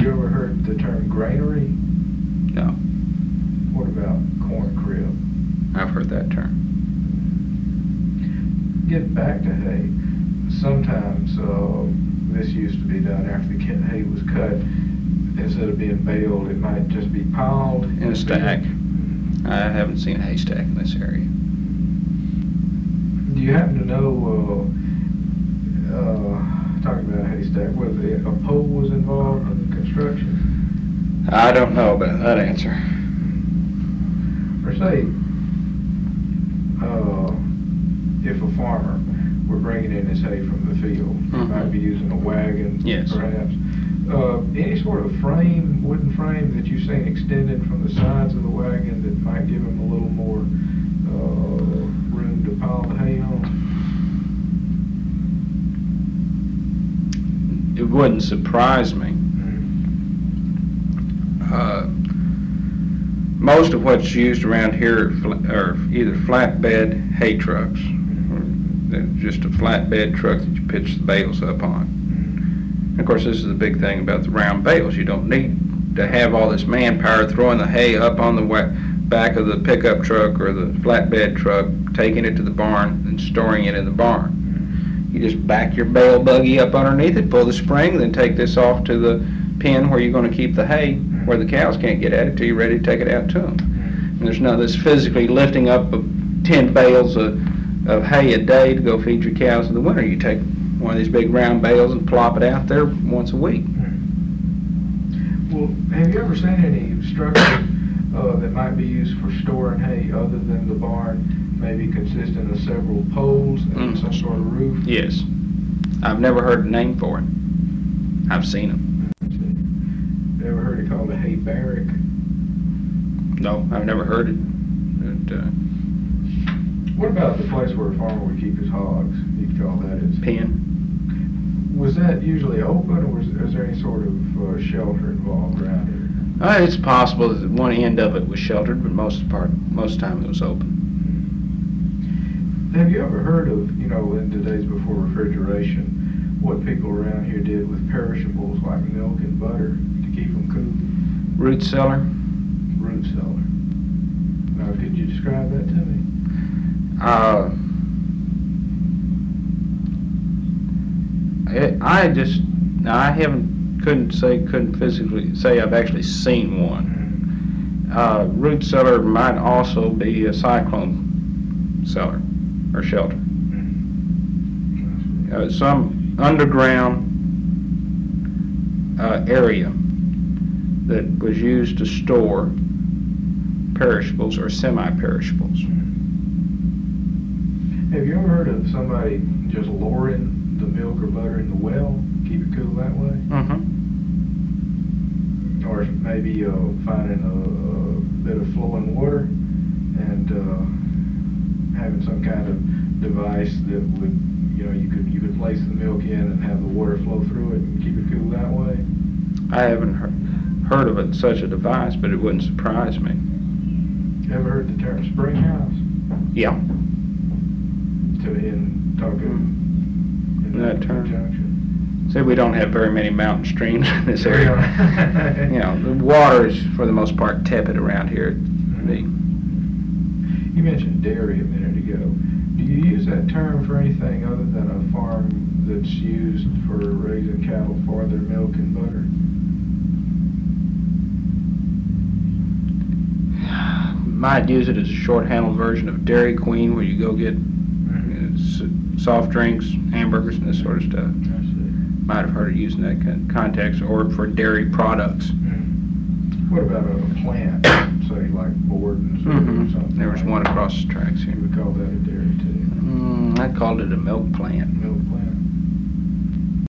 you ever heard the term granary? No. What about corn crib? I've heard that term. Get back to hay. Sometimes this used to be done after the hay was cut. Instead of being baled, it might just be piled In a stack. I haven't seen a haystack in this area. Do you happen to know, talking about a haystack, whether a pole was involved in the construction? I don't know about that answer. Or say, if a farmer were bringing in his hay from the field, might be using a wagon, yes, perhaps. Any sort of frame, wooden frame that you've seen extended from the sides of the wagon that might give him a little more room to pile the hay on? It wouldn't surprise me. Most of what's used around here are either flatbed hay trucks, or they're just a flatbed truck that you pitch the bales up on. Of course, this is the big thing about the round bales. You don't need to have all this manpower throwing the hay up on the back of the pickup truck or the flatbed truck, taking it to the barn and storing it in the barn. You just back your bale buggy up underneath it, pull the spring, then take this off to the pen where you're going to keep the hay, where the cows can't get at it till you're ready to take it out to them. And there's none of this physically lifting up 10 bales of hay a day to go feed your cows in the winter. You take one of these big round bales and plop it out there once a week. Well, have you ever seen any structure that might be used for storing hay other than the barn, maybe consisting of several poles and some sort of roof? Yes. I've never heard a name for it. I've seen them. You ever heard it called a hay barrack? No, I've never heard it. But, what about the place where a farmer would keep his hogs? You could call that his pen. Was that usually open, or was there any sort of shelter involved around it? It's possible that one end of it was sheltered, but most of the time it was open. Have you ever heard of, in the days before refrigeration, what people around here did with perishables like milk and butter to keep them cool? Root cellar? Root cellar. Now, could you describe that to me? Couldn't physically say I've actually seen one. Root cellar might also be a cyclone cellar or shelter. Some underground area that was used to store perishables or semi-perishables. Have you ever heard of somebody just lowering the milk or butter in the well, keep it cool that way? Or maybe finding a bit of flowing water and having some kind of device that would, you could place the milk in and have the water flow through it and keep it cool that way? I haven't heard of it, such a device, but it wouldn't surprise me. Ever heard the term spring house? Yeah. In that term. See, we don't have very many mountain streams in this area. The water is, for the most part, tepid around here. You mentioned dairy a minute ago. Do you use that term for anything other than a farm that's used for raising cattle for their milk and butter? Might use it as a short-handled version of Dairy Queen, where you go get soft drinks, hamburgers, and this sort of stuff. Might have heard it used in that context, or for dairy products. What about a plant, say like Borden's or something? There was one across the tracks here. You would call that a dairy too? I called it a milk plant. Milk plant.